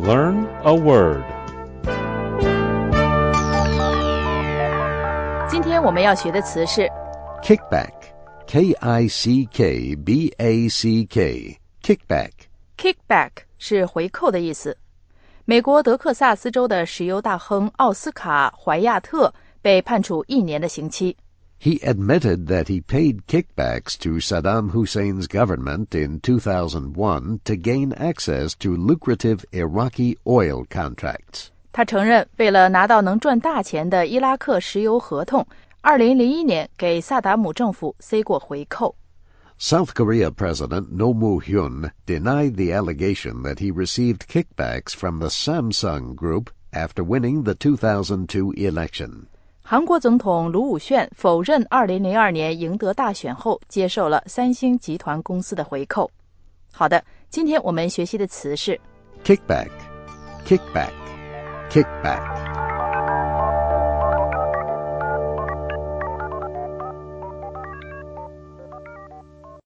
Learn a word. 今天我们要学的词是 Kickback. K-I-C-K-B-A-C-K. Kickback. Kickback 是回扣的意思。美国德克萨斯州的石油大亨奥斯卡·怀亚特被判处1年的刑期。 He admitted that he paid kickbacks to Saddam Hussein's government in 2001 to gain access to lucrative Iraqi oil contracts. 他承认为了拿到能赚大钱的伊拉克石油合同，2001年给萨达姆政府塞过回扣。 South Korea President Roh Moo-hyun denied the allegation that he received kickbacks from the Samsung Group after winning the 2002 election. 韩国总统卢武铉否认2002年赢得大选后接受了三星集团公司的回扣。好的，今天我们学习的词是 Kickback. Kickback. Kickback.